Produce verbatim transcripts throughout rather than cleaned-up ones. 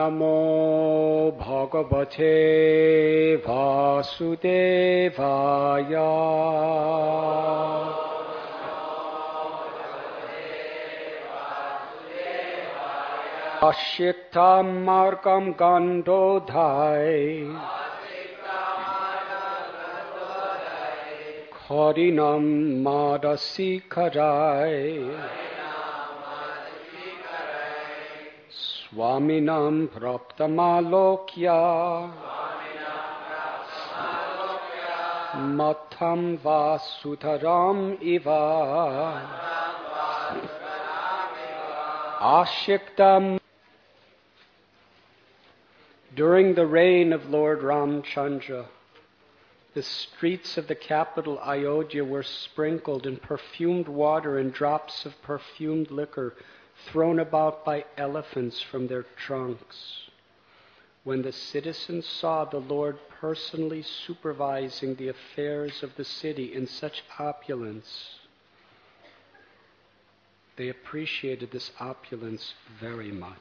Namo Bhagavate Vasudevaya. Ashiktam margam gandodhai Harinam madasikarai Swaminam praptamalokya Matham vasutaram iva Ashiktam. During the reign of Lord Ramchandra, the streets of the capital Ayodhya were sprinkled in perfumed water and drops of perfumed liquor thrown about by elephants from their trunks. When the citizens saw the Lord personally supervising the affairs of the city in such opulence, they appreciated this opulence very much.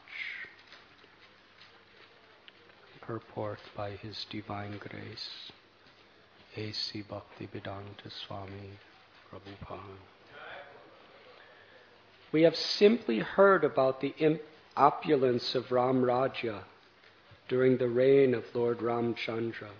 Purport by His Divine Grace, A C Bhaktivedanta Swami Prabhupada. We have simply heard about the opulence of Ram Rajya during the reign of Lord Ramchandra.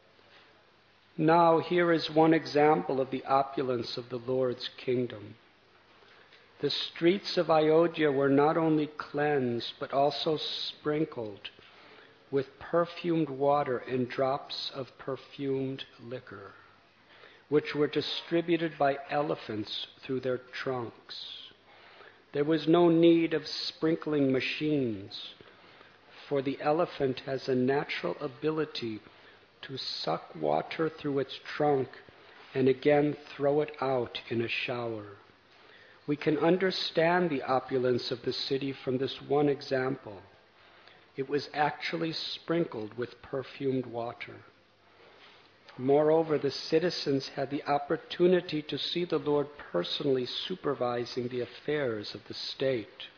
Now here is one example of the opulence of the Lord's kingdom. The streets of Ayodhya were not only cleansed but also sprinkled with perfumed water and drops of perfumed liquor, which were distributed by elephants through their trunks. There was no need of sprinkling machines, for the elephant has a natural ability to suck water through its trunk and again throw it out in a shower. We can understand the opulence of the city from this one example. It was actually sprinkled with perfumed water. Moreover, the citizens had the opportunity to see the Lord personally supervising the affairs of the state.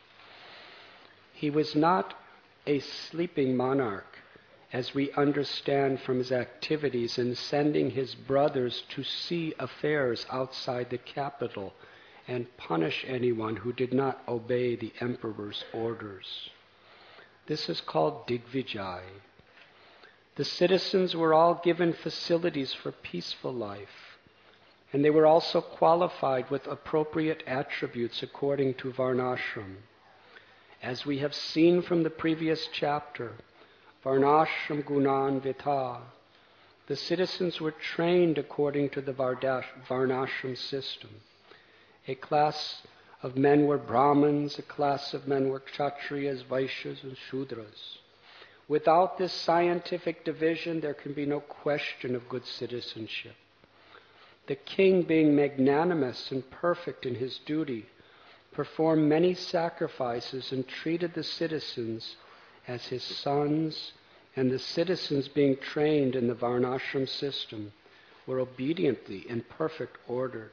He was not a sleeping monarch, as we understand from his activities in sending his brothers to see affairs outside the capital and punish anyone who did not obey the emperor's orders. This is called Digvijay. The citizens were all given facilities for peaceful life, and they were also qualified with appropriate attributes according to Varnashram. As we have seen from the previous chapter, Varnashram Gunan Vita, the citizens were trained according to the Varnashram system. A class of men were Brahmins, a class of men were Kshatriyas, Vaishyas, and Shudras. Without this scientific division, there can be no question of good citizenship. The king, being magnanimous and perfect in his duty, performed many sacrifices and treated the citizens as his sons, and the citizens, being trained in the Varnashram system, were obediently in perfect order.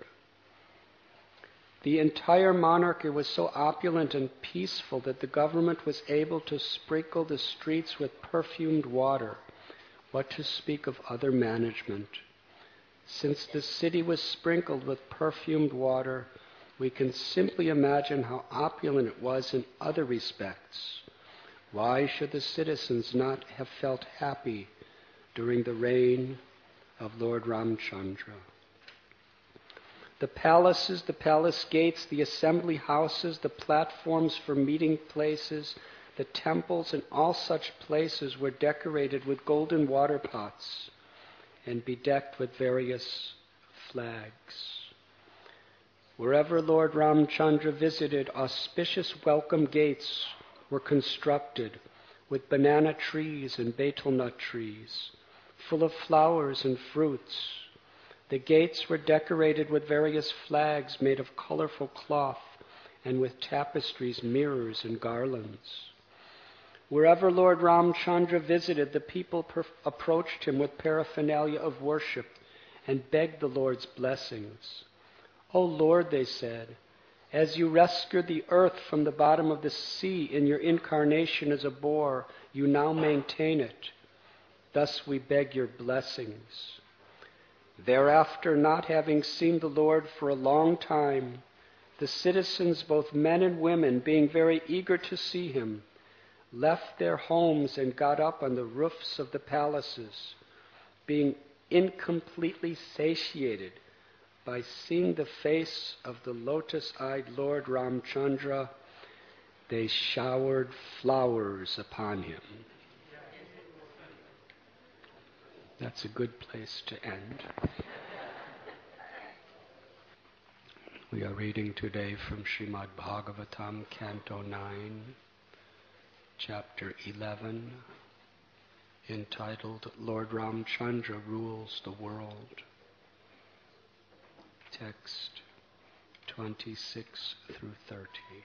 The entire monarchy was so opulent and peaceful that the government was able to sprinkle the streets with perfumed water. What to speak of other management? Since the city was sprinkled with perfumed water, we can simply imagine how opulent it was in other respects. Why should the citizens not have felt happy during the reign of Lord Ramchandra? The palaces, the palace gates, the assembly houses, the platforms for meeting places, the temples, and all such places were decorated with golden water pots and bedecked with various flags. Wherever Lord Ramchandra visited, auspicious welcome gates were constructed with banana trees and betel nut trees, full of flowers and fruits. The gates were decorated with various flags made of colorful cloth and with tapestries, mirrors, and garlands. Wherever Lord Ramchandra visited, the people per- approached him with paraphernalia of worship and begged the Lord's blessings. "O Lord," they said, "as you rescued the earth from the bottom of the sea in your incarnation as a boar, You now maintain it. Thus we beg your blessings. Thereafter, not having seen the Lord for a long time, the citizens, both men and women, being very eager to see him, left their homes and got up on the roofs of the palaces, being incompletely satiated by seeing the face of the lotus-eyed Lord Ramchandra. They showered flowers upon him. That's a good place to end. We are reading today from Srimad Bhagavatam, Canto nine, Chapter eleven, entitled Lord Ramchandra Rules the World. Text twenty-six through thirty.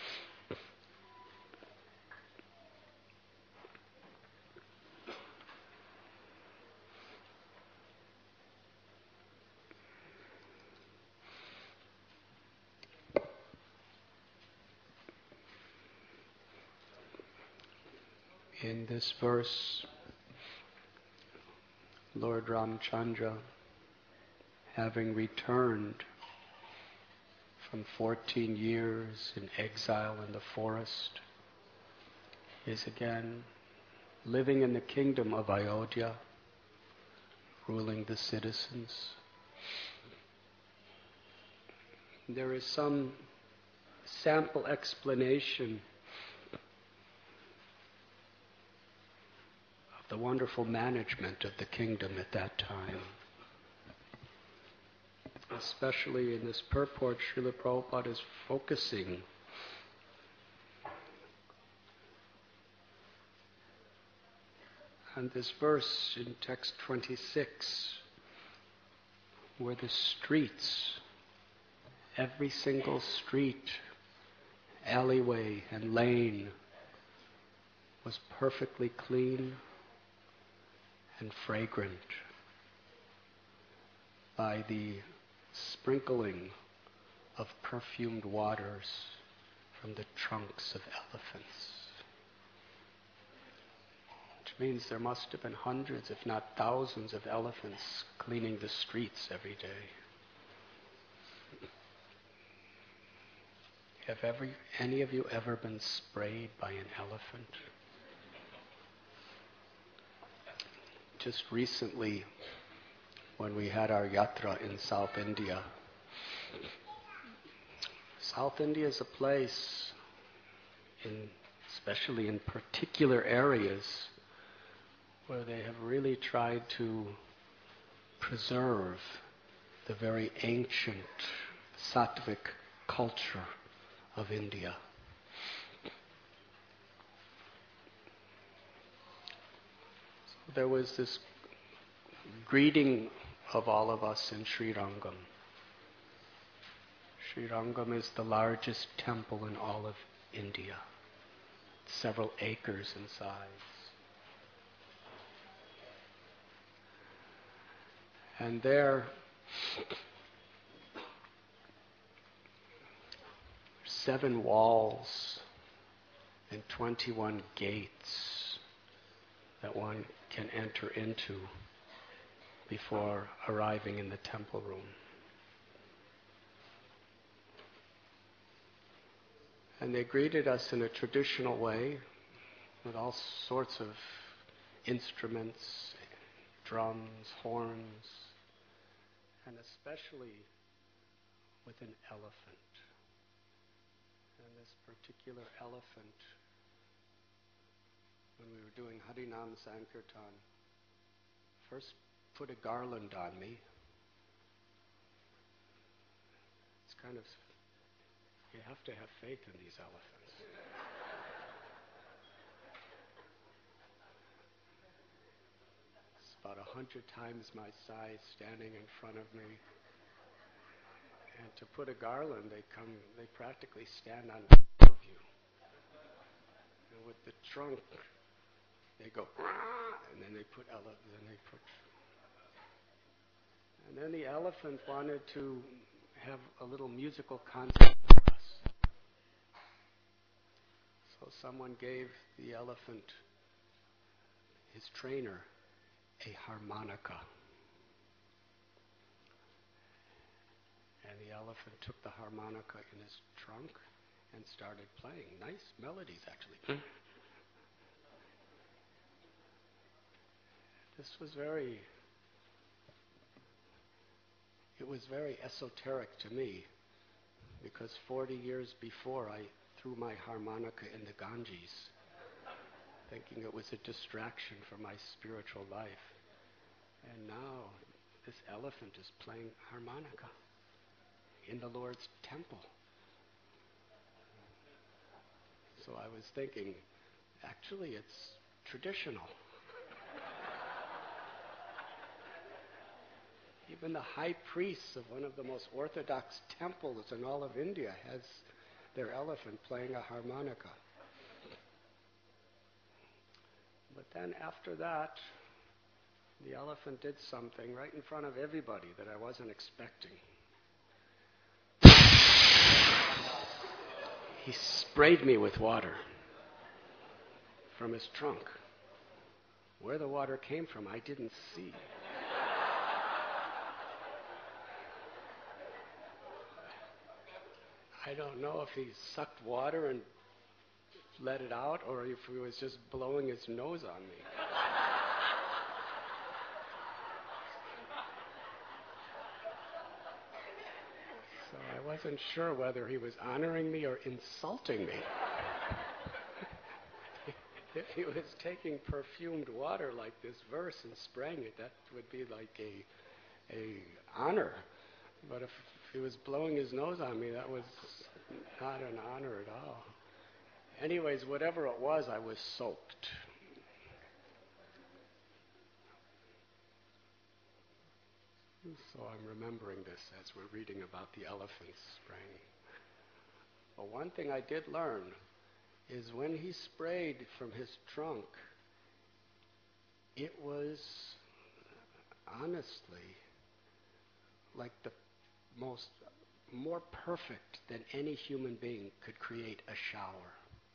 In this verse, Lord Ramchandra, having returned from fourteen years in exile in the forest, is again living in the kingdom of Ayodhya, ruling the citizens. There is some sample explanation of the wonderful management of the kingdom at that time. Especially in this purport, Srila Prabhupada is focusing on this verse in text twenty-six, where the streets, every single street, alleyway, and lane was perfectly clean and fragrant by the sprinkling of perfumed waters from the trunks of elephants. Which means there must have been hundreds, if not thousands, of elephants cleaning the streets every day. Have every, any of you ever been sprayed by an elephant? Just recently, when we had our yatra in South India. South India is a place, in, especially in particular areas, where they have really tried to preserve the very ancient sattvic culture of India. So there was this greeting of all of us in Srirangam. Srirangam is the largest temple in all of India, several acres in size. And there, seven walls and twenty-one gates that one can enter into before arriving in the temple room. And they greeted us in a traditional way with all sorts of instruments, drums, horns, and especially with an elephant. And this particular elephant, when we were doing Harinam Sankirtan, first put a garland on me. It's kind of, you have to have faith in these elephants. It's about a hundred times my size standing in front of me. And to put a garland, they come, they practically stand on top of you. And with the trunk, they go, and then they put ele- then they put. And then the elephant wanted to have a little musical concert for us. So someone gave the elephant his trainer a harmonica. And the elephant took the harmonica in his trunk and started playing. Nice melodies, actually. This was very, it was very esoteric to me, because forty years before I threw my harmonica in the Ganges, thinking it was a distraction from my spiritual life. And now this elephant is playing harmonica in the Lord's temple. So I was thinking, actually it's traditional. Even the high priests of one of the most orthodox temples in all of India has their elephant playing a harmonica. But then after that, the elephant did something right in front of everybody that I wasn't expecting. He sprayed me with water from his trunk. Where the water came from, I didn't see. I don't know if he sucked water and let it out, or if he was just blowing his nose on me. So I wasn't sure whether he was honoring me or insulting me. If he was taking perfumed water like this verse and spraying it, that would be like a, a honor. But if he was blowing his nose on me, that was not an honor at all. Anyways, whatever it was, I was soaked. So I'm remembering this as we're reading about the elephant spraying. But one thing I did learn is when he sprayed from his trunk, it was honestly like the most, more perfect than any human being could create a shower.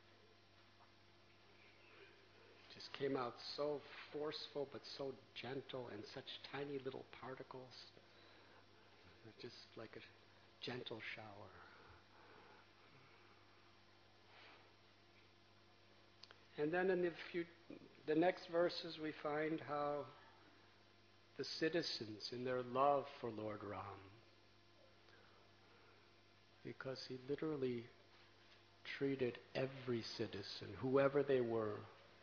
Just came out so forceful but so gentle, and such tiny little particles. Just like a gentle shower. And then in the few, the next verses we find how the citizens, in their love for Lord Ram, because he literally treated every citizen, whoever they were,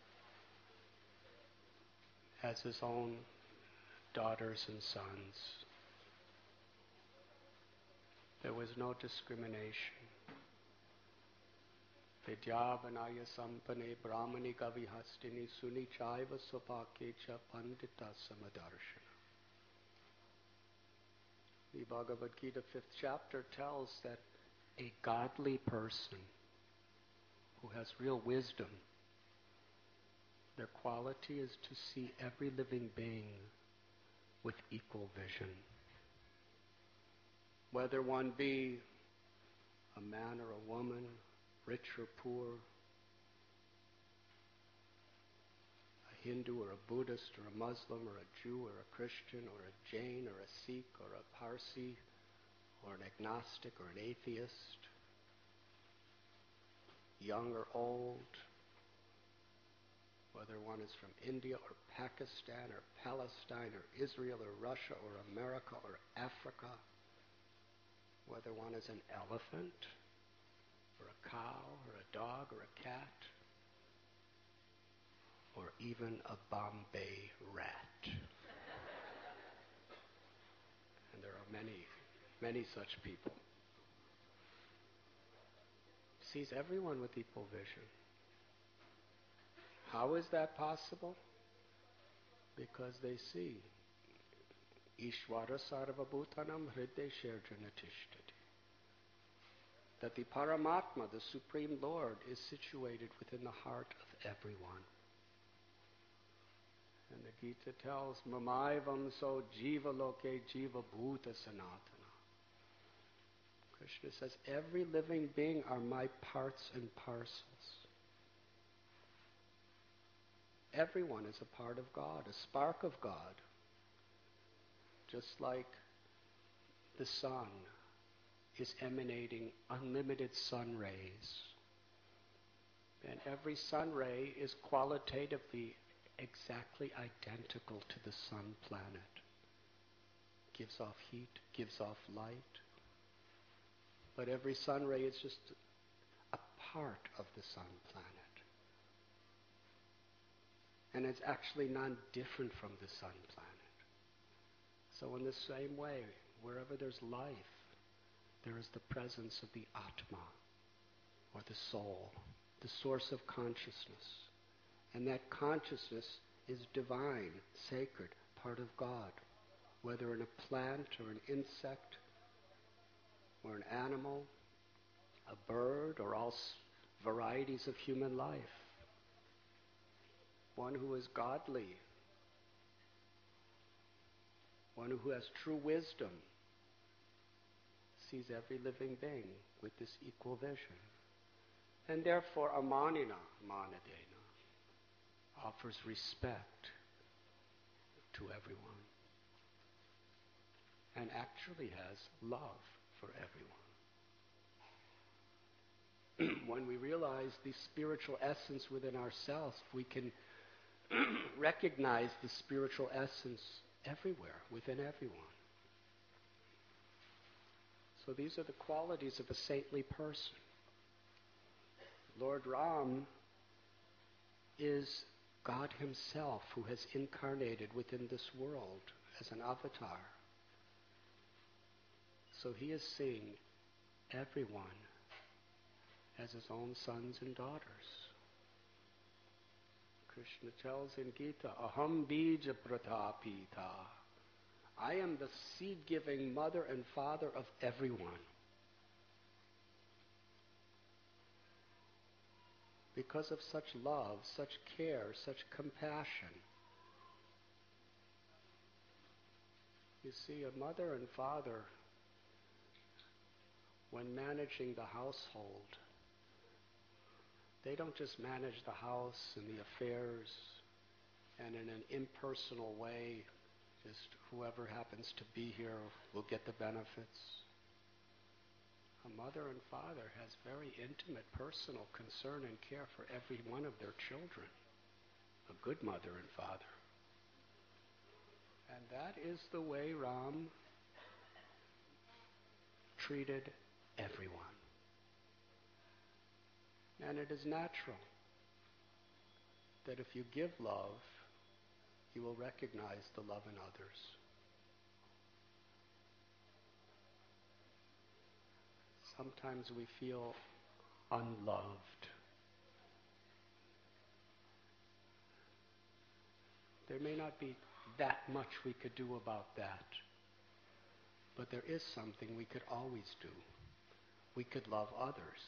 as his own daughters and sons. There was no discrimination. Vidyavanaya sampane brahmani kavihastini suni chaiva sopakecha pandita samadarshana. The Bhagavad Gita fifth chapter tells that a godly person who has real wisdom, their quality is to see every living being with equal vision. Whether one be a man or a woman, rich or poor, a Hindu or a Buddhist or a Muslim or a Jew or a Christian or a Jain or a Sikh or a Parsi or an agnostic or an atheist, young or old, whether one is from India or Pakistan or Palestine or Israel or Russia or America or Africa, whether one is an elephant or a cow or a dog or a cat, or even a Bombay rat. And there are many, many such people. Sees everyone with equal vision. How is that possible? Because they see Ishvara Sarvabhutanam Hriday Sherjanatishtati. That the Paramatma, the Supreme Lord, is situated within the heart of everyone. And the Gita tells, Mamaivam so jiva loke jiva bhuta sanatana. Krishna says, every living being are my parts and parcels. Everyone is a part of God, a spark of God. Just like the sun is emanating unlimited sun rays. And every sun ray is qualitatively exactly identical to the sun planet. Gives off heat, gives off light. But every sun ray is just a part of the sun planet. And it's actually non-different from the sun planet. So in the same way, wherever there's life, there is the presence of the Atma, or the soul, the source of consciousness. And that consciousness is divine, sacred, part of God, whether in a plant or an insect or an animal, a bird, or all varieties of human life. One who is godly, one who has true wisdom, sees every living being with this equal vision. And therefore, amanina manadena offers respect to everyone and actually has love for everyone. When we realize the spiritual essence within ourselves, we can recognize the spiritual essence everywhere, within everyone. So these are the qualities of a saintly person. Lord Ram is God himself who has incarnated within this world as an avatar. So he is seeing everyone as his own sons and daughters. Krishna tells in Gita, Aham bija pratapita. I am the seed-giving mother and father of everyone. Because of such love, such care, such compassion. You see, a mother and father, when managing the household, they don't just manage the house and the affairs and in an impersonal way, just whoever happens to be here will get the benefits. A mother and father has very intimate, personal concern and care for every one of their children. A good mother and father. And that is the way Ram treated everyone. And it is natural that if you give love, you will recognize the love in others. Sometimes we feel unloved. There may not be that much we could do about that, but there is something we could always do. We could love others.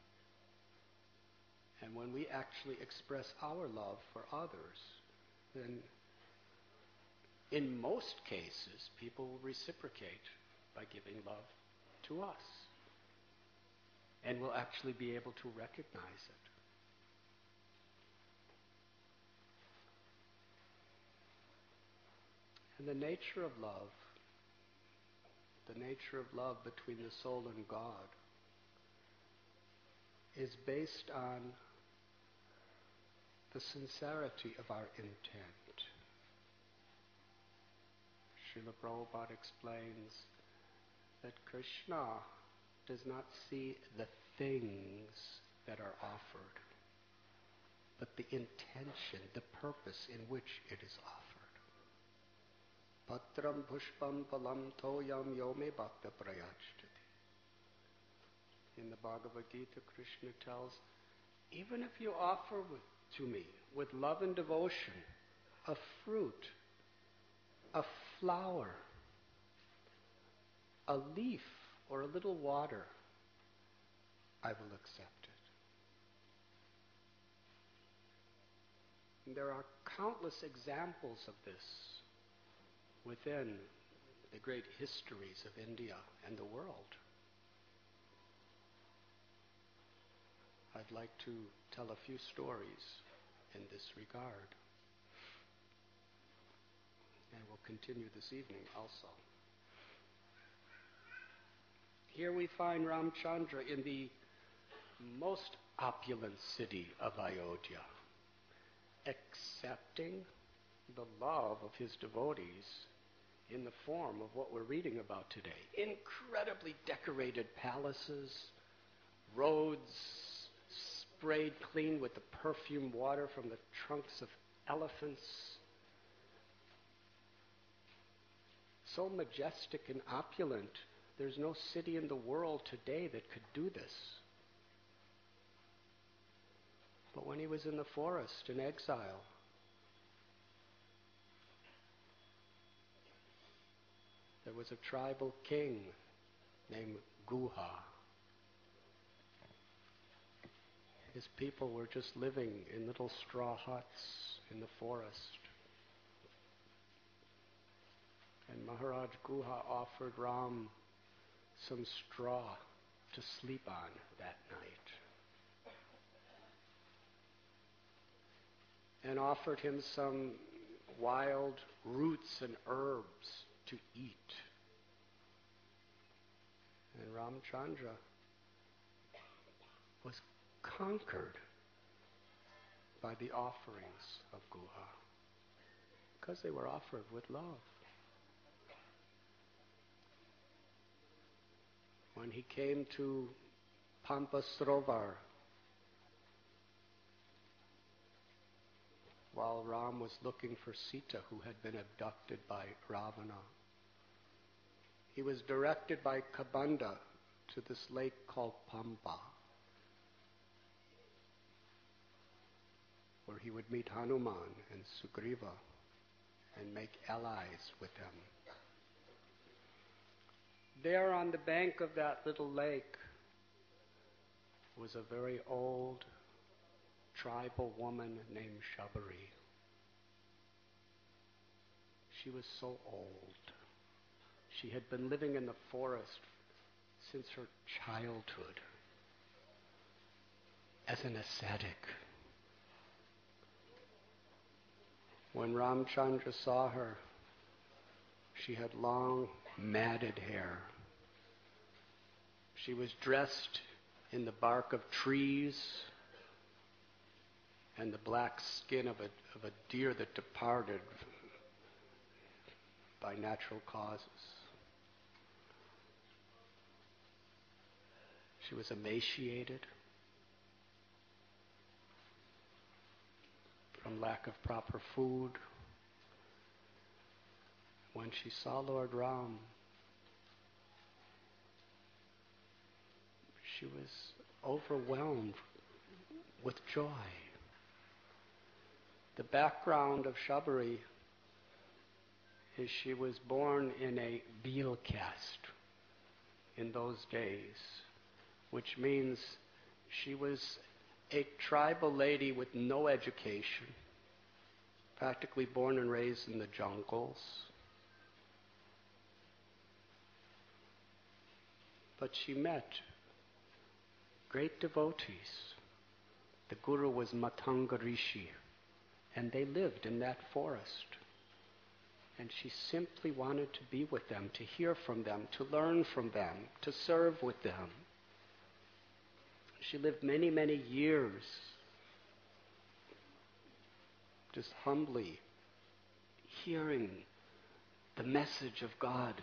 And when we actually express our love for others, then in most cases, people will reciprocate by giving love to us. And will actually be able to recognize it. And the nature of love, the nature of love between the soul and God, is based on the sincerity of our intent. Srila Prabhupada explains that Krishna does not see the things that are offered, but the intention, the purpose in which it is offered. Patram pushpam palam toyam yome bhakta prayachyati. In the Bhagavad Gita, Krishna tells, even if you offer with, to me with love and devotion a fruit, a flower, a leaf, or a little water, I will accept it. And there are countless examples of this within the great histories of India and the world. I'd like to tell a few stories in this regard. and will continue this evening also. Here we find Ramchandra in the most opulent city of Ayodhya, accepting the love of his devotees in the form of what we're reading about today. Incredibly decorated palaces, roads sprayed clean with the perfumed water from the trunks of elephants. So majestic and opulent, there's no city in the world today that could do this. But when he was in the forest in exile, there was a tribal king named Guha. His people were just living in little straw huts in the forest. And Maharaj Guha offered Ram some straw to sleep on that night. And offered him some wild roots and herbs to eat. And Ramchandra was conquered by the offerings of Guha, because they were offered with love. When he came to Pampasrovar, while Ram was looking for Sita, who had been abducted by Ravana, he was directed by Kabanda to this lake called Pampa, where he would meet Hanuman and Sugriva and make allies with them. There on the bank of that little lake was a very old tribal woman named Shabari. She was so old. She had been living in the forest since her childhood as an ascetic. When Ramchandra saw her, she had long, matted hair. She was dressed in the bark of trees and the black skin of a, of a deer that departed by natural causes. She was emaciated from lack of proper food. When she saw Lord Ram, she was overwhelmed with joy. The background of Shabari is she was born in a Bhil caste in those days, which means she was a tribal lady with no education, practically born and raised in the jungles. But she met great devotees. The Guru was Matanga Rishi, and they lived in that forest. And she simply wanted to be with them, to hear from them, to learn from them, to serve with them. She lived many, many years just humbly hearing the message of God,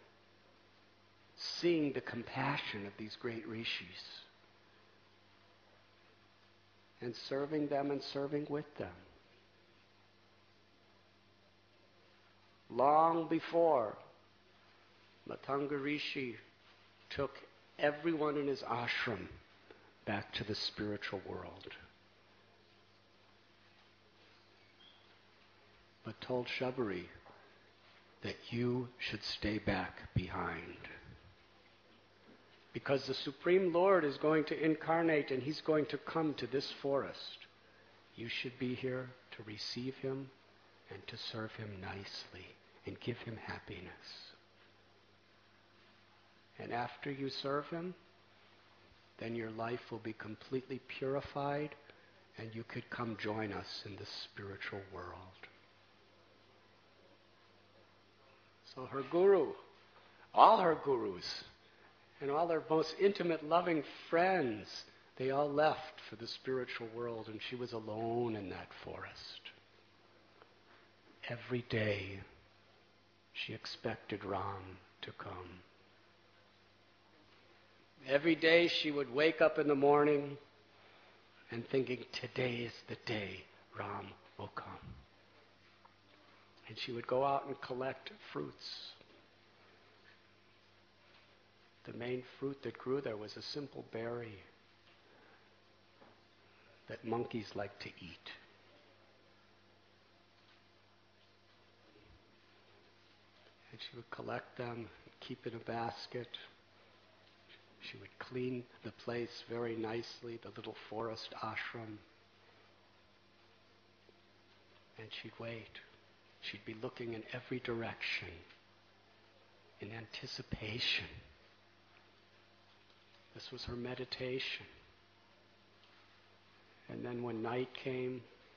seeing the compassion of these great rishis, and serving them and serving with them. Long before, Matanga Rishi took everyone in his ashram back to the spiritual world, but told Shabari that you should stay back behind. Because the Supreme Lord is going to incarnate and He's going to come to this forest. You should be here to receive Him and to serve Him nicely and give Him happiness. And after you serve Him, then your life will be completely purified and you could come join us in the spiritual world. So her guru, all her gurus, and all their most intimate, loving friends, they all left for the spiritual world, and she was alone in that forest. Every day, she expected Ram to come. Every day she would wake up in the morning and thinking, today is the day Ram will come. And she would go out and collect fruits. The main fruit that grew there was a simple berry that monkeys like to eat. And she would collect them and keep in a basket. She would clean the place very nicely, the little forest ashram. And she'd wait. She'd be looking in every direction in anticipation. This was her meditation. And then when night came,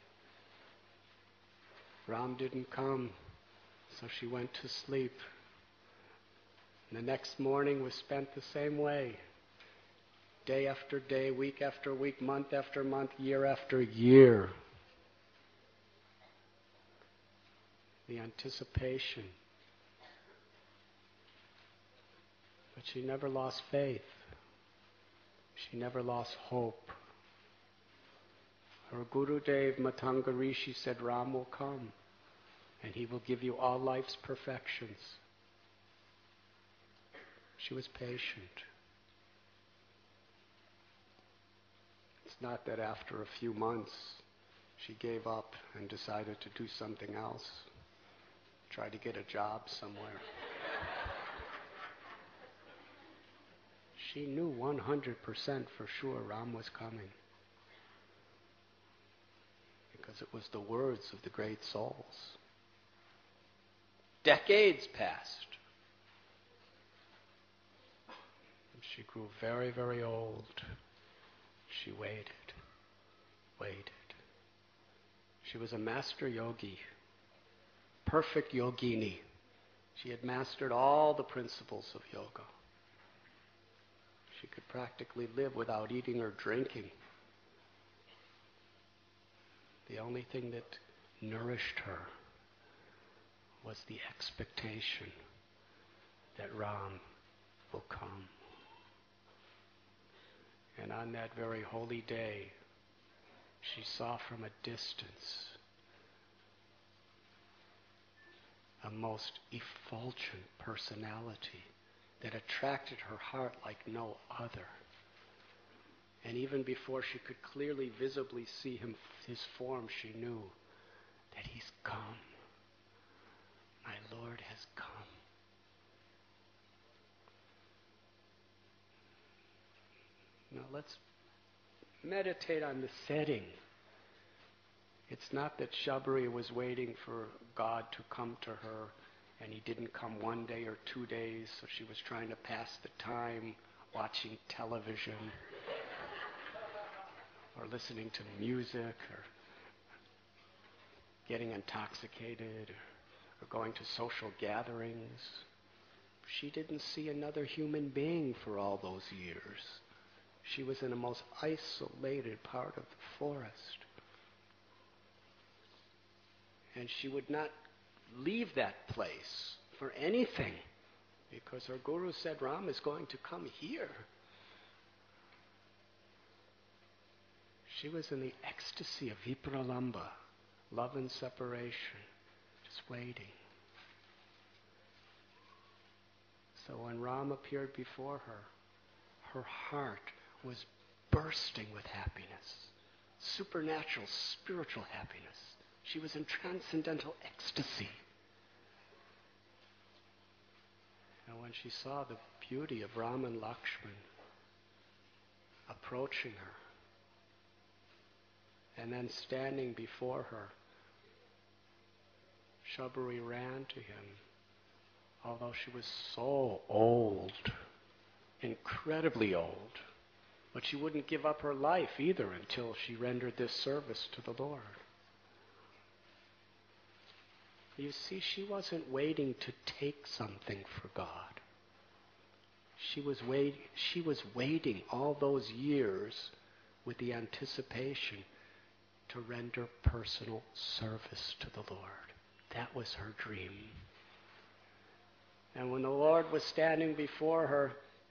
Ram didn't come, so she went to sleep. And the next morning was spent the same way. Day after day, week after week, month after month, year after year. The anticipation. But she never lost faith. She never lost hope. Her Gurudev Matanga Rishi said, Ram will come and he will give you all life's perfections. She was patient. It's not that after a few months she gave up and decided to do something else, try to get a job somewhere. She knew one hundred percent for sure Ram was coming. Because it was the words of the great souls. Decades passed. And she grew very, very old. She waited, waited. She was a master yogi, perfect yogini. She had mastered all the principles of yoga. She could practically live without eating or drinking. The only thing that nourished her was the expectation that Ram will come. And on that very holy day, she saw from a distance a most effulgent personality that attracted her heart like no other. And even before she could clearly, visibly see him, his form, she knew that he's come. My Lord has come. Now let's meditate on the setting. It's not that Shabari was waiting for God to come to her and he didn't come one day or two days, so she was trying to pass the time watching television or listening to music or getting intoxicated or, or going to social gatherings. She didn't see another human being for all those years. She was in a most isolated part of the forest. And she would not leave that place for anything, because her guru said Ram is going to come here. She was in the ecstasy of vipralamba, love and separation, just waiting. So when Ram appeared before her, her heart was bursting with happiness, supernatural, spiritual happiness. She was in transcendental ecstasy. And when she saw the beauty of Ram and Lakshman approaching her, and then standing before her, Shabari ran to him, although she was so old, incredibly old. But she wouldn't give up her life either until she rendered this service to the Lord. You see, she wasn't waiting to take something for God. She was wait, she was waiting all those years with the anticipation to render personal service to the Lord. That was her dream. And when the Lord was standing before her,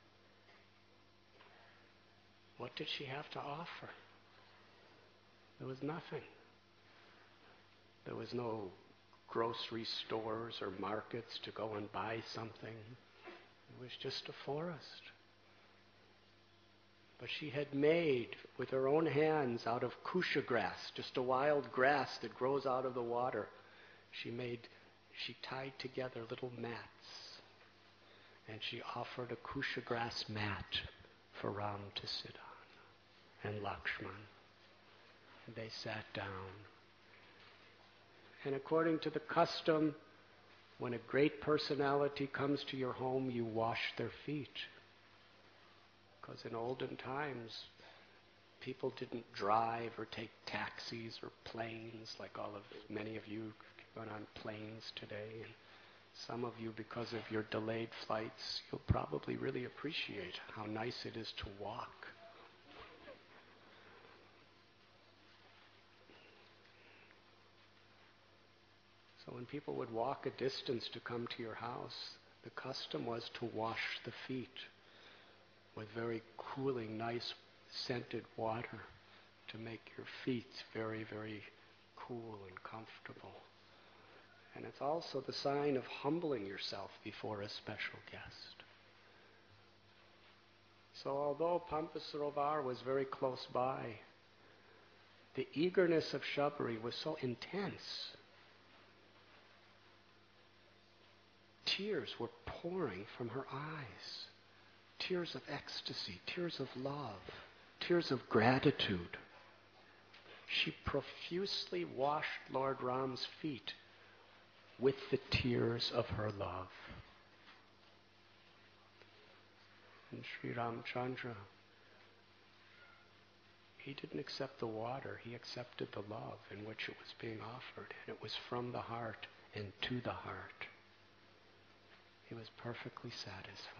what did she have to offer? There was nothing. There was no grocery stores or markets to go and buy something. It was just a forest. But she had made with her own hands out of kusha grass, just a wild grass that grows out of the water. She made, she tied together little mats. And she offered a kusha grass mat for Ram to sit on, and Lakshman. And they sat down. And according to the custom, when a great personality comes to your home, you wash their feet. Because in olden times, people didn't drive or take taxis or planes like all of many of you went on planes today. And some of you, because of your delayed flights, you'll probably really appreciate how nice it is to walk. So when people would walk a distance to come to your house, the custom was to wash the feet with very cooling, nice, scented water to make your feet very, very cool and comfortable. And it's also the sign of humbling yourself before a special guest. So although Pampa Sarovar was very close by, the eagerness of Shabari was so intense. Tears were pouring from her eyes. Tears of ecstasy, tears of love, tears of gratitude. She profusely washed Lord Ram's feet with the tears of her love. And Sri Ramchandra, he didn't accept the water, he accepted the love in which it was being offered. And it was from the heart and to the heart. He was perfectly satisfied.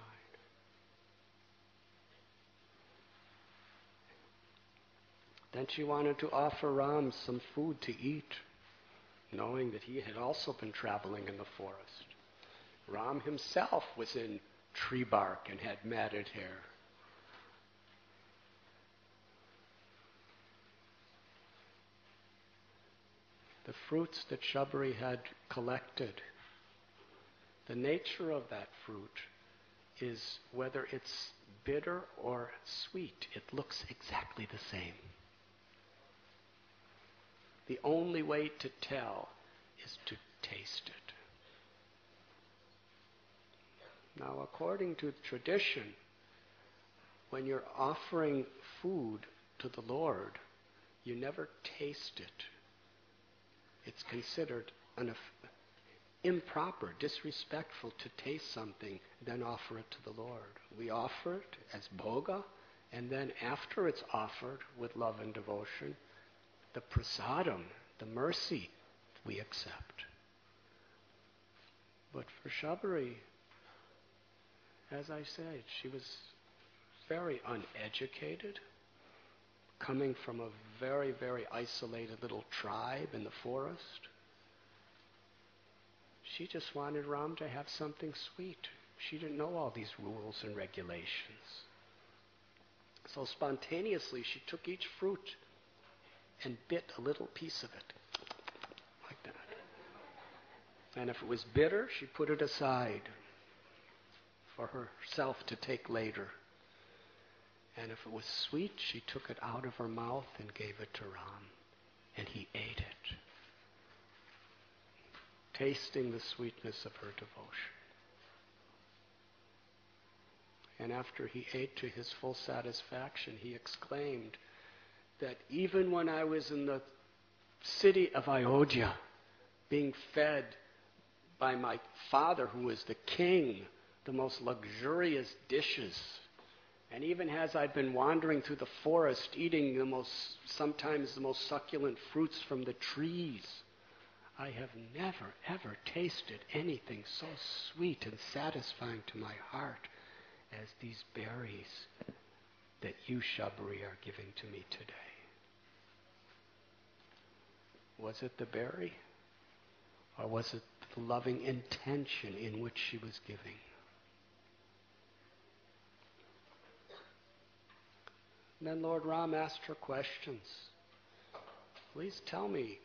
Then she wanted to offer Ram some food to eat, knowing that he had also been traveling in the forest. Ram himself was in tree bark and had matted hair. The fruits that Shabari had collected, the nature of that fruit is whether it's bitter or sweet, it looks exactly the same. The only way to tell is to taste it. Now, according to tradition, when you're offering food to the Lord, you never taste it. It's considered an improper, disrespectful to taste something, then offer it to the Lord. We offer it as bhoga, and then after it's offered with love and devotion, the prasadam, the mercy, we accept. But for Shabari, as I said, she was very uneducated, coming from a very, very isolated little tribe in the forest. She just wanted Ram to have something sweet. She didn't know all these rules and regulations. So spontaneously she took each fruit and bit a little piece of it, like that. And if it was bitter, she put it aside for herself to take later. And if it was sweet, she took it out of her mouth and gave it to Ram. And he ate it, tasting the sweetness of her devotion. And after he ate to his full satisfaction, he exclaimed that even when I was in the city of Ayodhya, being fed by my father, who was the king, the most luxurious dishes, and even as I've been wandering through the forest, eating the most, sometimes the most succulent fruits from the trees, I have never, ever tasted anything so sweet and satisfying to my heart as these berries that you, Shabari, are giving to me today. Was it the berry? Or was it the loving intention in which she was giving? And then Lord Ram asked her questions. Please tell me,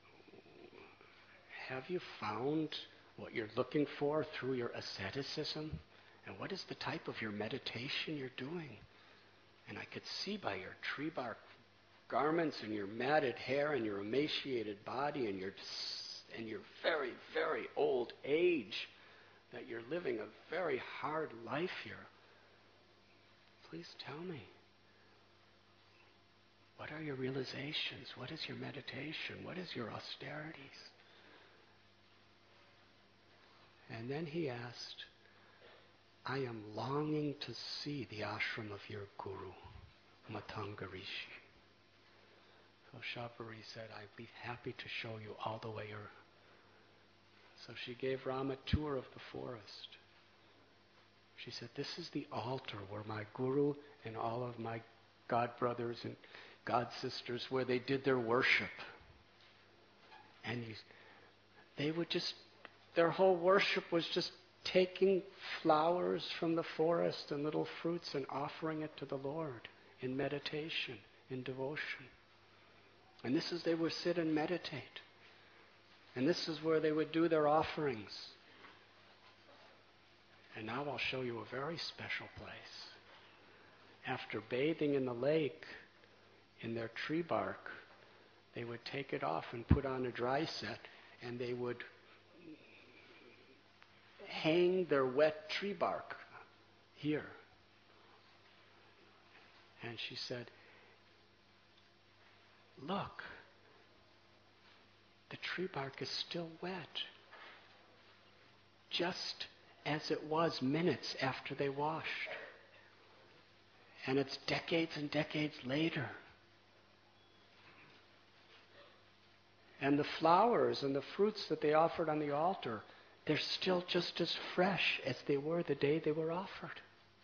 have you found what you're looking for through your asceticism? And what is the type of your meditation you're doing? And I could see by your tree bark garments and your matted hair and your emaciated body and your and your very, very old age that you're living a very hard life here. Please tell me, what are your realizations? What is your meditation? What is your austerities? And then he asked, I am longing to see the ashram of your guru, Matanga Rishi. So Shabari said, I'd be happy to show you all the way. Or so she gave Ram a tour of the forest. She said, this is the altar where my guru and all of my god brothers and god sisters, where they did their worship. And you, they would just, their whole worship was just taking flowers from the forest and little fruits and offering it to the Lord in meditation, in devotion. And this is, they would sit and meditate. And this is where they would do their offerings. And now I'll show you a very special place. After bathing in the lake, in their tree bark, they would take it off and put on a dry set, and they would hang their wet tree bark here. And she said, look, the tree bark is still wet, just as it was minutes after they washed. And it's decades and decades later. And the flowers and the fruits that they offered on the altar, they're still just as fresh as they were the day they were offered.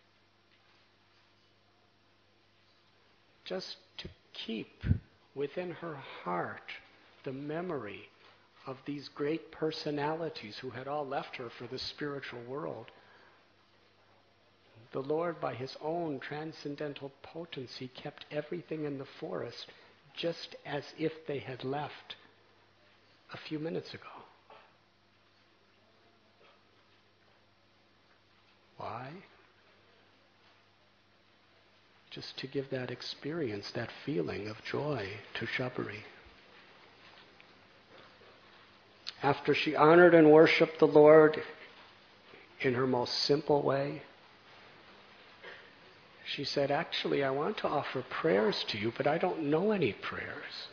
Just to keep within her heart the memory of these great personalities who had all left her for the spiritual world. The Lord, by his own transcendental potency, kept everything in the forest just as if they had left a few minutes ago. Why? Just to give that experience, that feeling of joy to Shabari. After she honored and worshipped the Lord in her most simple way, she said, actually, I want to offer prayers to you, but I don't know any prayers.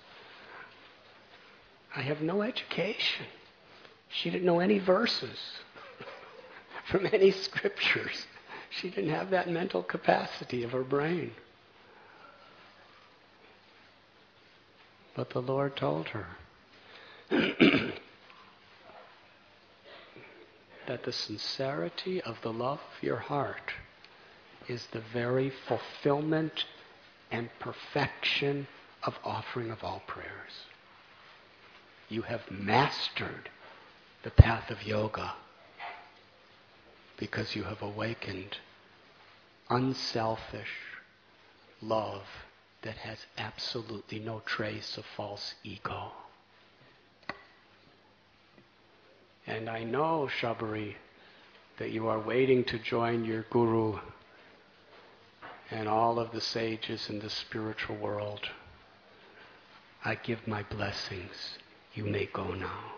I have no education. She didn't know any verses from any scriptures. She didn't have that mental capacity of her brain. But the Lord told her that the sincerity of the love of your heart is the very fulfillment and perfection of offering of all prayers. You have mastered the path of yoga because you have awakened unselfish love that has absolutely no trace of false ego. And I know, Shabari, that you are waiting to join your guru and all of the sages in the spiritual world. I give my blessings. You may go now.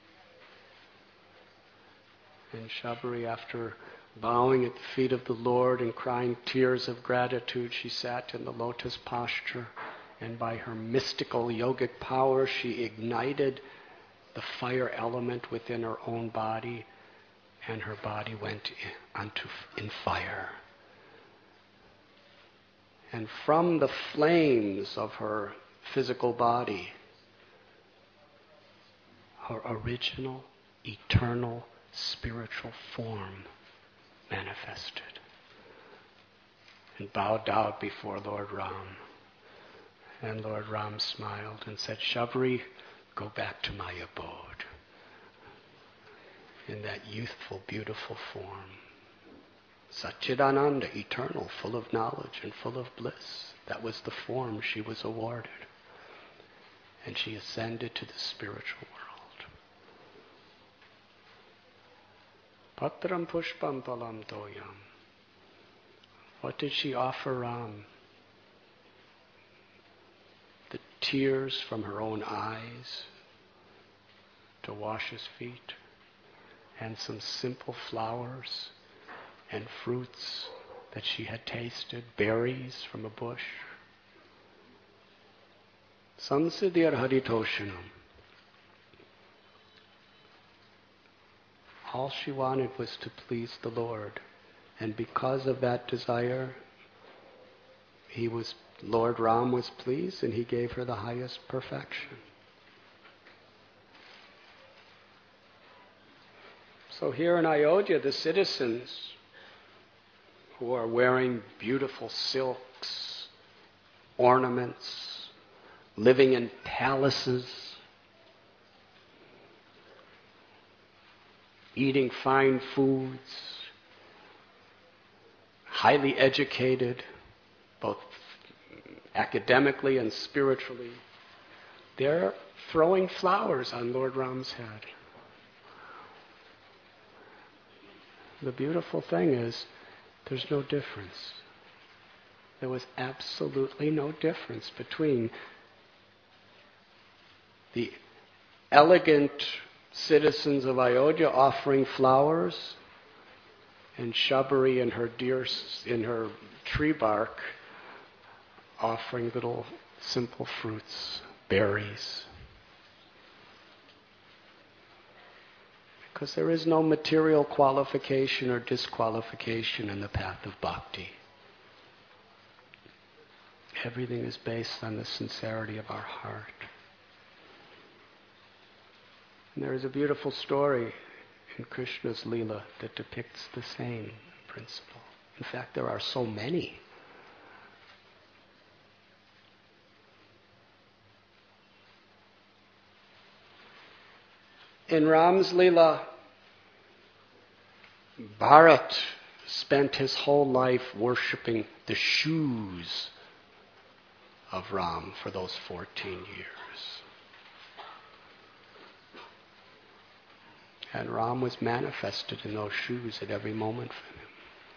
And Shabari, after bowing at the feet of the Lord and crying tears of gratitude, she sat in the lotus posture, and by her mystical yogic power she ignited the fire element within her own body, and her body went in, onto, in fire. And from the flames of her physical body, her original, eternal, spiritual form manifested and bowed down before Lord Ram. And Lord Ram smiled and said, Shabri, go back to my abode in that youthful, beautiful form. Satchidananda, eternal, full of knowledge and full of bliss. That was the form she was awarded. And she ascended to the spiritual world. Patram pushpam palam toyam. What did she offer Ram? The tears from her own eyes to wash his feet, and some simple flowers and fruits that she had tasted, berries from a bush. Samsiddhir haritoshanam. All she wanted was to please the Lord. And because of that desire, he was, Lord Ram was pleased, and he gave her the highest perfection. So here in Ayodhya, the citizens who are wearing beautiful silks, ornaments, living in palaces, eating fine foods, highly educated, both academically and spiritually, they're throwing flowers on Lord Ram's head. The beautiful thing is, there's no difference. There was absolutely no difference between the elegant citizens of Ayodhya offering flowers and Shabari in her deer, in her tree bark offering little simple fruits, berries. Because there is no material qualification or disqualification in the path of bhakti. Everything is based on the sincerity of our heart. And there is a beautiful story in Krishna's Leela that depicts the same principle. In fact, there are so many. In Ram's Leela, Bharat spent his whole life worshipping the shoes of Ram for those fourteen years. And Ram was manifested in those shoes at every moment for him.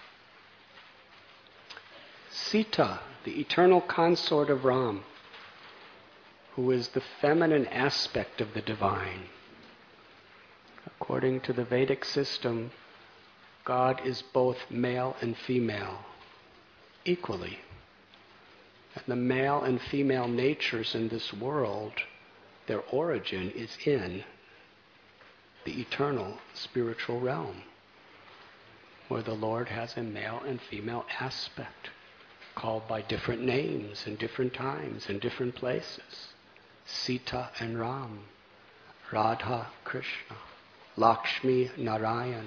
Sita, the eternal consort of Ram, who is the feminine aspect of the divine. According to the Vedic system, God is both male and female, equally. And the male and female natures in this world, their origin is in the eternal spiritual realm, where the Lord has a male and female aspect, called by different names in different times and different places. Sita and Ram, Radha, Krishna, Lakshmi, Narayan,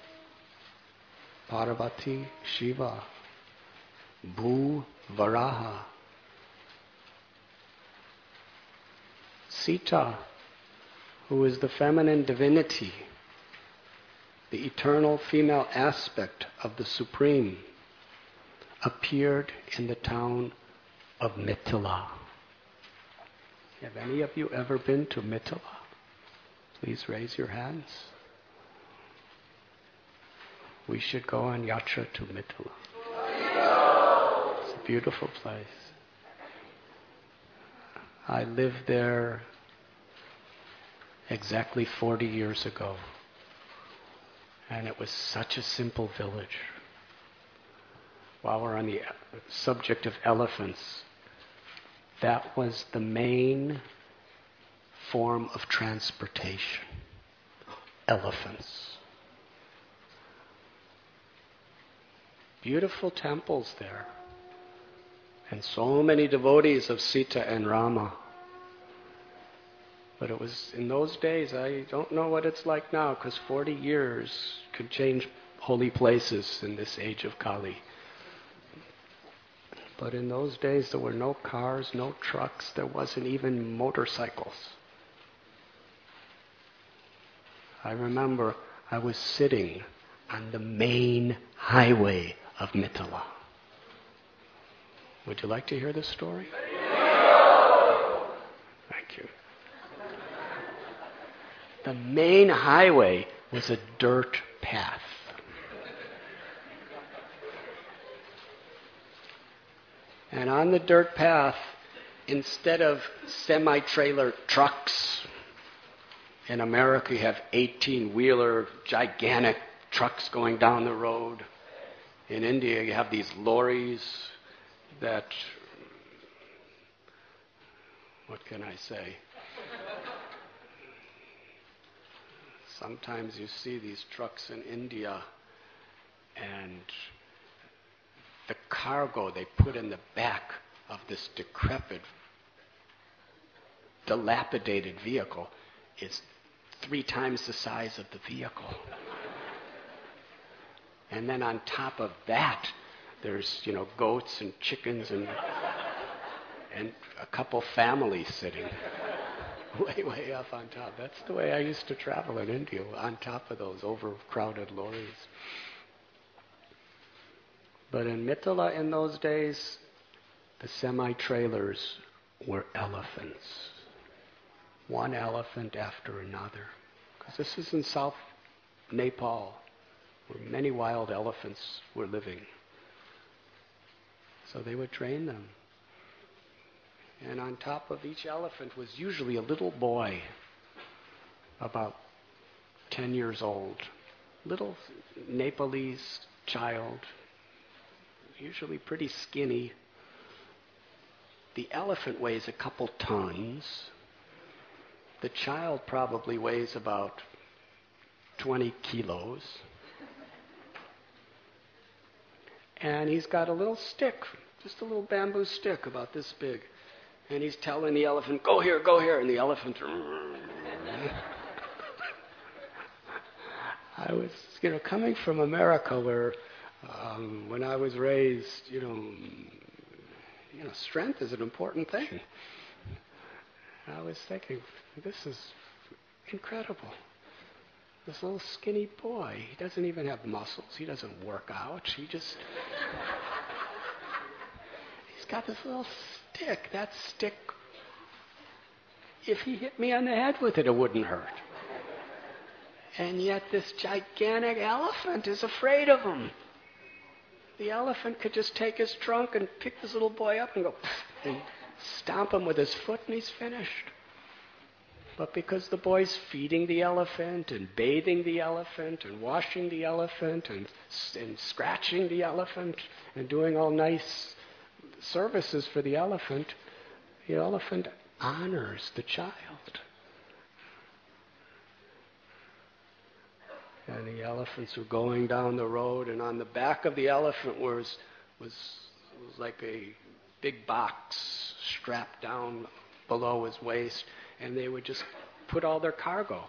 Parvati, Shiva, Bhu, Varaha. Sita, who is the feminine divinity, the eternal female aspect of the Supreme, appeared in the town of Mithila. Have any of you ever been to Mithila? Please raise your hands. We should go on yatra to Mithila. It's a beautiful place. I lived there exactly forty years ago. And it was such a simple village. While we're on the subject of elephants, that was the main form of transportation. Elephants. Beautiful temples there. And so many devotees of Sita and Rama. But it was in those days. I don't know what it's like now, because forty years could change holy places in this age of Kali. But in those days there were no cars, no trucks, there wasn't even motorcycles. I remember I was sitting on the main highway of Mithila. Would you like to hear this story? Thank you. The main highway was a dirt path. And on the dirt path, instead of semi-trailer trucks, in America you have eighteen-wheeler, gigantic trucks going down the road. In India you have these lorries that, what can I say? Sometimes you see these trucks in India and the cargo they put in the back of this decrepit, dilapidated vehicle is three times the size of the vehicle. And then on top of that, there's, you know, goats and chickens and and a couple families sitting way, way up on top. That's the way I used to travel in India, on top of those overcrowded lorries. But in Mithila in those days, the semi-trailers were elephants. One elephant after another. Because this is in South Nepal, where many wild elephants were living. So they would train them. And on top of each elephant was usually a little boy, about ten years old. Little Nepalese child, usually pretty skinny. The elephant weighs a couple tons. The child probably weighs about twenty kilos. And he's got a little stick, just a little bamboo stick about this big. And he's telling the elephant, go here, go here. And the elephant... I was, you know, coming from America where um, when I was raised, you know, you know, strength is an important thing. I was thinking, this is incredible. This little skinny boy, he doesn't even have muscles. He doesn't work out. He just... He's got this little stick. That stick, if he hit me on the head with it, it wouldn't hurt. And yet this gigantic elephant is afraid of him. The elephant could just take his trunk and pick this little boy up and go and stomp him with his foot, and he's finished. But because the boy's feeding the elephant and bathing the elephant and washing the elephant and, and scratching the elephant and doing all nice services for the elephant, the elephant honors the child. And the elephants were going down the road, and on the back of the elephant was was was like a big box strapped down below his waist, and they would just put all their cargo.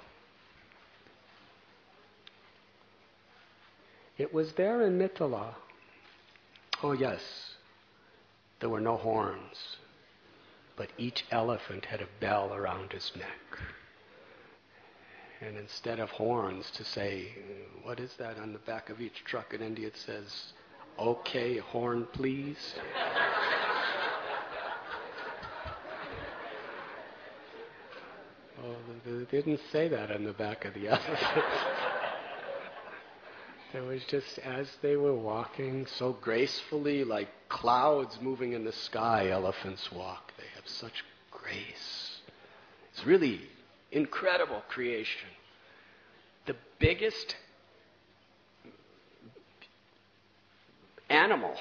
It was there in Mithila. Oh yes, there were no horns, but each elephant had a bell around his neck. And instead of horns, to say, what is that on the back of each truck in India? It says, okay, horn please. Well, they didn't say that on the back of the elephant. There was just, as they were walking so gracefully, like clouds moving in the sky, elephants walk. They have such grace. It's really incredible creation. The biggest animal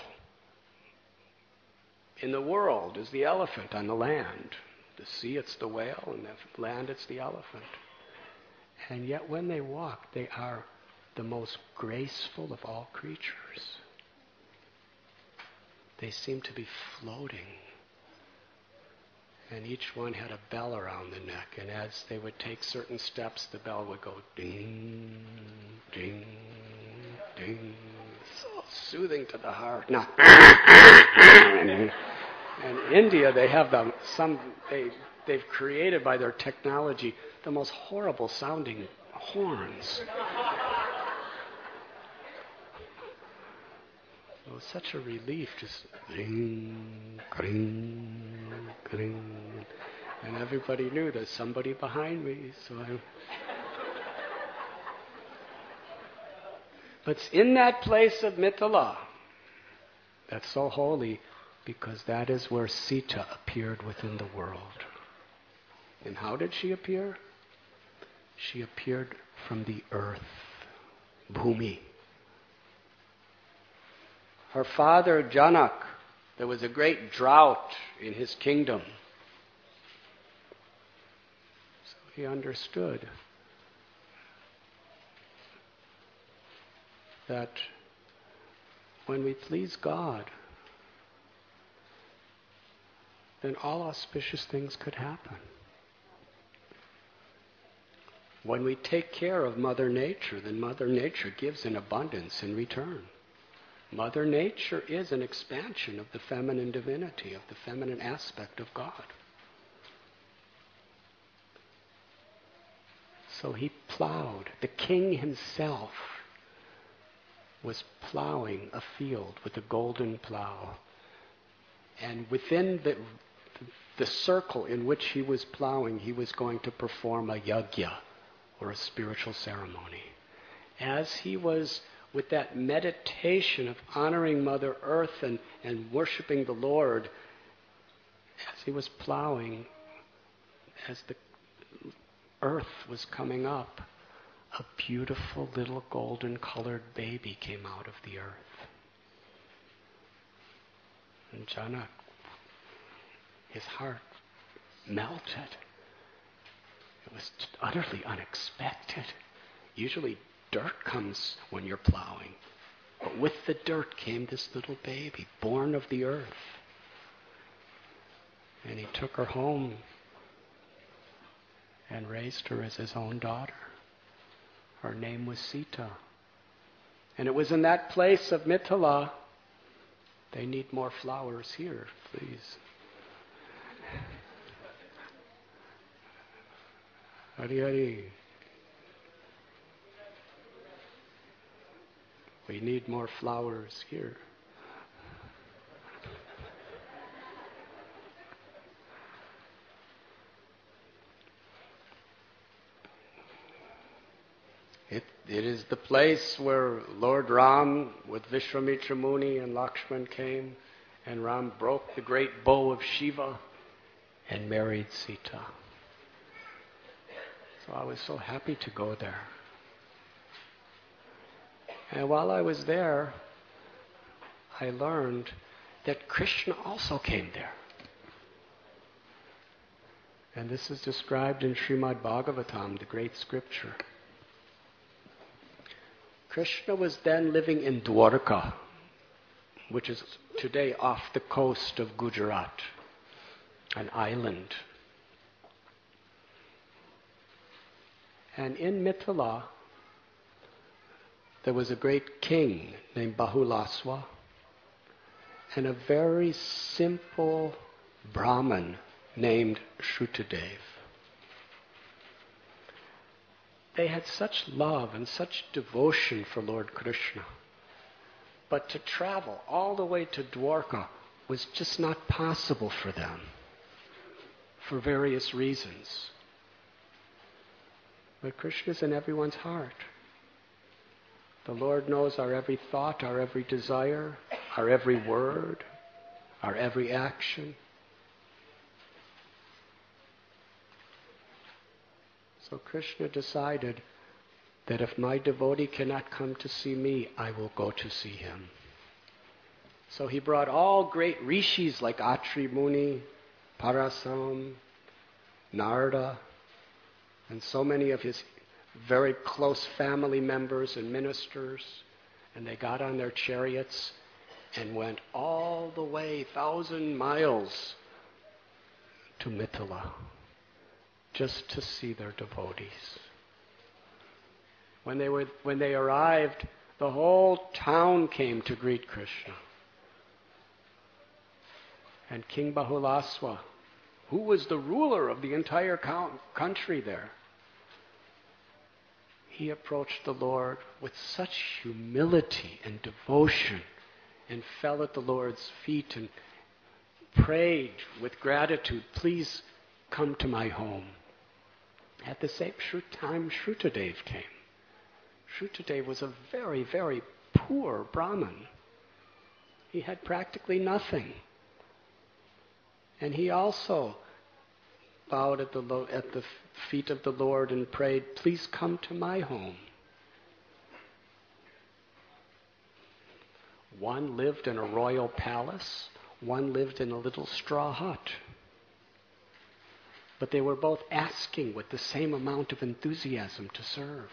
in the world is the elephant on the land. The sea, it's the whale, and the land, it's the elephant. And yet when they walk, they are the most graceful of all creatures. They seem to be floating. And each one had a bell around the neck, and as they would take certain steps, the bell would go ding, ding, ding. So soothing to the heart. Now, and in India, they have them. Some they they've created by their technology the most horrible sounding horns. It was such a relief, just ring, ring, ring. And everybody knew there's somebody behind me, so I... But it's in that place of Mithila that's so holy, because that is where Sita appeared within the world. And how did she appear? She appeared from the earth, Bhumi. Her father, Janak, there was a great drought in his kingdom. So he understood that when we please God, then all auspicious things could happen. When we take care of Mother Nature, then Mother Nature gives in abundance in return. Mother Nature is an expansion of the feminine divinity, of the feminine aspect of God. So he plowed. The king himself was plowing a field with a golden plow. And within the, the circle in which he was plowing, he was going to perform a yajna, or a spiritual ceremony. As he was with that meditation of honoring Mother Earth and, and worshiping the Lord, as he was plowing, as the earth was coming up, a beautiful little golden colored baby came out of the earth. And Janak, his heart melted. It was utterly unexpected. Usually dirt comes when you're plowing. But with the dirt came this little baby, born of the earth. And he took her home and raised her as his own daughter. Her name was Sita. And it was in that place of Mithila. They need more flowers here, please. Hari Hari. We need more flowers here. It, it is the place where Lord Ram with Vishwamitra Muni and Lakshman came, and Ram broke the great bow of Shiva and married Sita. So I was so happy to go there. And while I was there, I learned that Krishna also came there. And this is described in Srimad Bhagavatam, the great scripture. Krishna was then living in Dwarka, which is today off the coast of Gujarat, an island. And in Mithila, there was a great king named Bahulaswa and a very simple Brahmin named Shrutadev. They had such love and such devotion for Lord Krishna. But to travel all the way to Dwarka was just not possible for them for various reasons. But Krishna's in everyone's heart. The Lord knows our every thought, our every desire, our every word, our every action. So Krishna decided that if my devotee cannot come to see me, I will go to see him. So he brought all great rishis like Atri Muni, Parasam, Narada, and so many of his very close family members and ministers, and they got on their chariots and went all the way, thousand miles, to Mithila just to see their devotees. When they were, when they arrived, the whole town came to greet Krishna. And King Bahulaswa, who was the ruler of the entire country there, he approached the Lord with such humility and devotion and fell at the Lord's feet and prayed with gratitude, please come to my home. At the same time, Shrutadev came. Shrutadev was a very, very poor Brahmin. He had practically nothing. And he also bowed at the, lo- at the feet of the Lord and prayed, please come to my home. One lived in a royal palace, one lived in a little straw hut. But they were both asking with the same amount of enthusiasm to serve.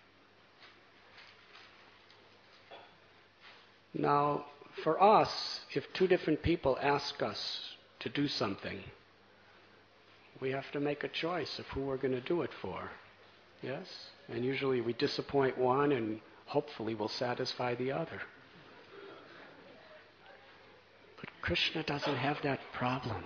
Now, for us, if two different people ask us to do something, we have to make a choice of who we're going to do it for. Yes? And usually we disappoint one and hopefully we'll satisfy the other. But Krishna doesn't have that problem.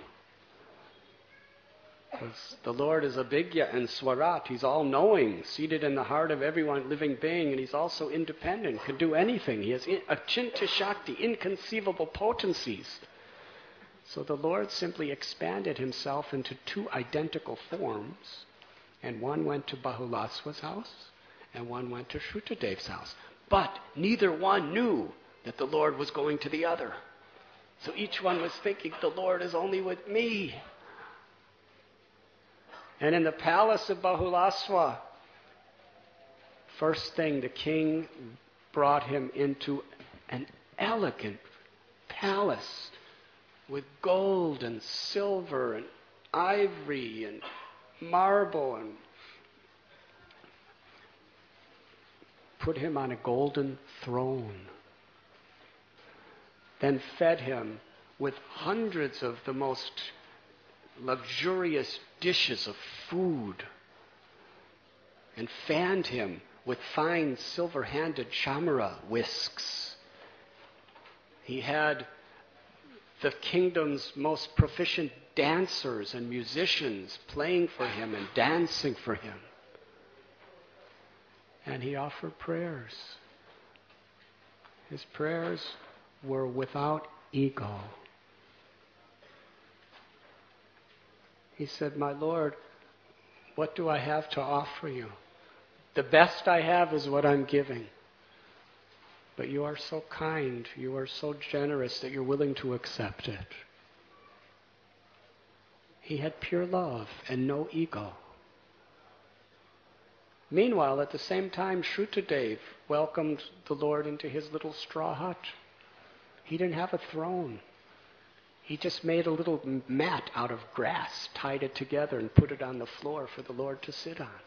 Because the Lord is Abhigya and Swarat. He's all-knowing, seated in the heart of every living being, and He's also independent, can do anything. He has Achintya Shakti, inconceivable potencies. So the Lord simply expanded Himself into two identical forms, and one went to Bahulaswa's house, and one went to Shrutadev's house. But neither one knew that the Lord was going to the other. So each one was thinking, the Lord is only with me. And in the palace of Bahulaswa, first thing, the king brought him into an elegant palace with gold and silver and ivory and marble, and put him on a golden throne. Then fed him with hundreds of the most luxurious dishes of food, and fanned him with fine silver-handed chamara whisks. He had the kingdom's most proficient dancers and musicians playing for him and dancing for him. And he offered prayers. His prayers were without ego. He said, my Lord, what do I have to offer you? The best I have is what I'm giving. But you are so kind, you are so generous that you're willing to accept it. He had pure love and no ego. Meanwhile, at the same time, Shrutadev welcomed the Lord into his little straw hut. He didn't have a throne. He just made a little mat out of grass, tied it together, and put it on the floor for the Lord to sit on.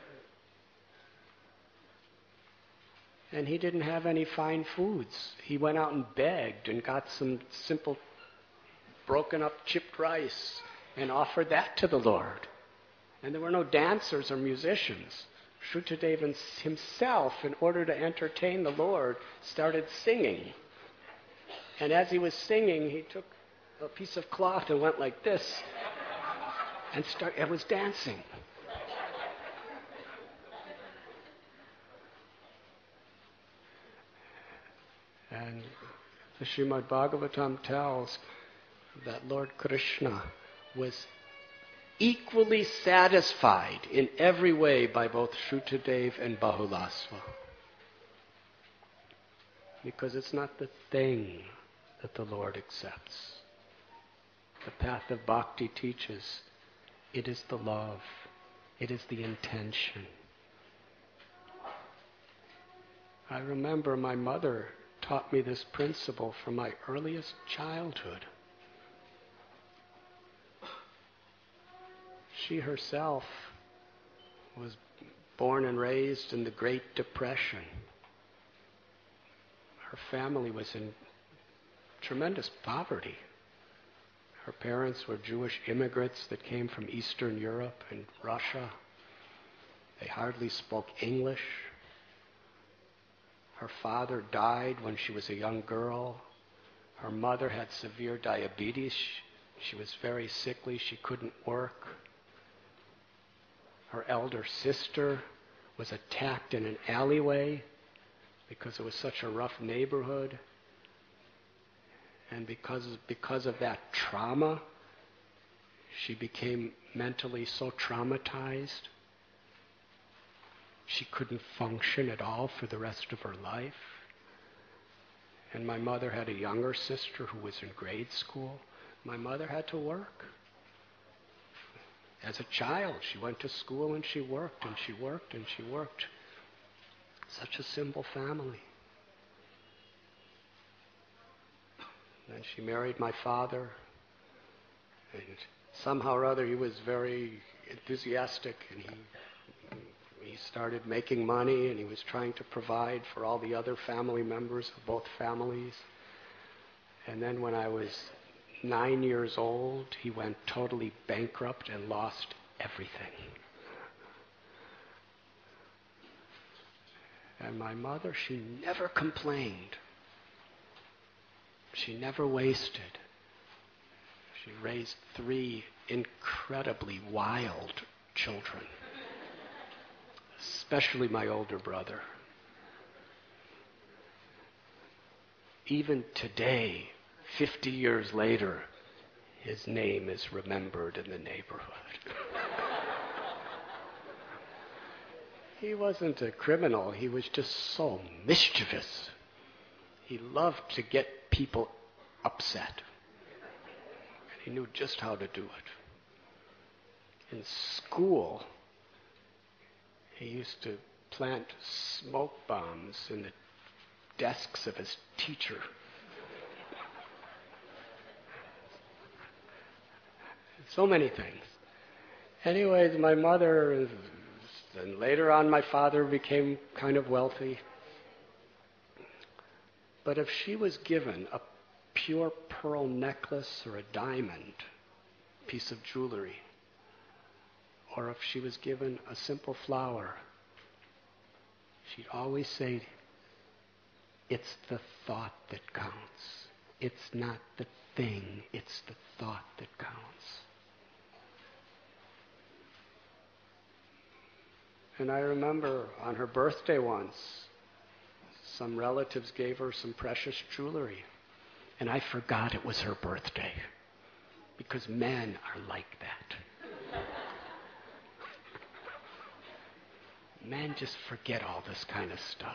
And he didn't have any fine foods. He went out and begged and got some simple broken up chipped rice and offered that to the Lord. And there were no dancers or musicians. Shrutadev himself, in order to entertain the Lord, started singing. And as he was singing, he took a piece of cloth and went like this and start, and was dancing. And the Srimad Bhagavatam tells that Lord Krishna was equally satisfied in every way by both Shrutadev and Bahulaswa. Because it's not the thing that the Lord accepts. The path of bhakti teaches it is the love, it is the intention. I remember my mother taught me this principle from my earliest childhood. She herself was born and raised in the Great Depression. Her family was in tremendous poverty. Her parents were Jewish immigrants that came from Eastern Europe and Russia. They hardly spoke English. Her father died when she was a young girl. Her mother had severe diabetes. She was very sickly. She couldn't work. Her elder sister was attacked in an alleyway because it was such a rough neighborhood. And because, because of that trauma, she became mentally so traumatized, she couldn't function at all for the rest of her life. And my mother had a younger sister who was in grade school. My mother had to work. As a child, she went to school and she worked and she worked and she worked. Such a simple family. And she married my father. And somehow or other he was very enthusiastic, and he he started making money, and he was trying to provide for all the other family members of both families. And then when I was nine years old, he went totally bankrupt and lost everything. And my mother, she never complained. She never wasted. She raised three incredibly wild children, especially my older brother. Even today, fifty years later, his name is remembered in the neighborhood. He wasn't a criminal. He was just so mischievous. He loved to get people upset. And he knew just how to do it. In school, he used to plant smoke bombs in the desks of his teacher. So many things. Anyways, my mother, and later on my father became kind of wealthy. But if she was given a pure pearl necklace or a diamond piece of jewelry, or if she was given a simple flower, she'd always say, it's the thought that counts. It's not the thing, it's the thought that counts. And I remember on her birthday once, some relatives gave her some precious jewelry. And I forgot it was her birthday. Because men are like that. Men just forget all this kind of stuff.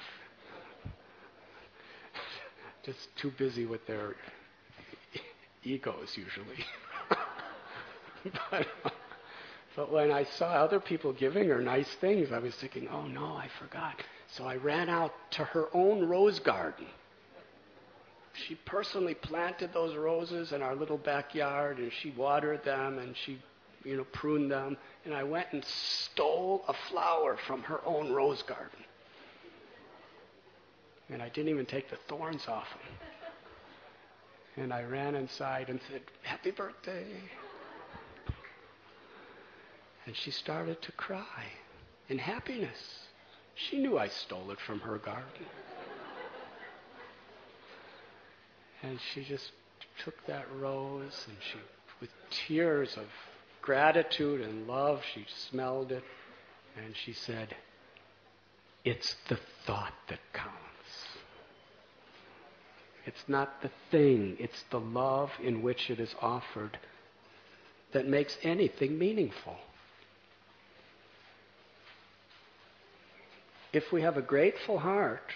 Just too busy with their egos usually. but, but when I saw other people giving her nice things, I was thinking, oh no, I forgot. So I ran out to her own rose garden. She personally planted those roses in our little backyard, and she watered them, and she, you know, pruned them. And I went and stole a flower from her own rose garden. And I didn't even take the thorns off them. And I ran inside and said, happy birthday. And she started to cry in happiness. She knew I stole it from her garden. And she just took that rose, and she, with tears of gratitude and love, she smelled it, and she said, it's the thought that counts. It's not the thing, it's the love in which it is offered that makes anything meaningful. If we have a grateful heart,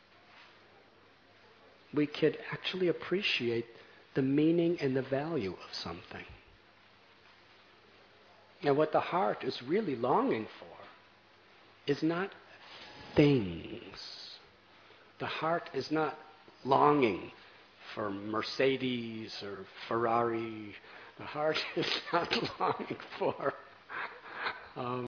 we could actually appreciate the meaning and the value of something. And what the heart is really longing for is not things. The heart is not longing for Mercedes or Ferrari. The heart is not longing for um,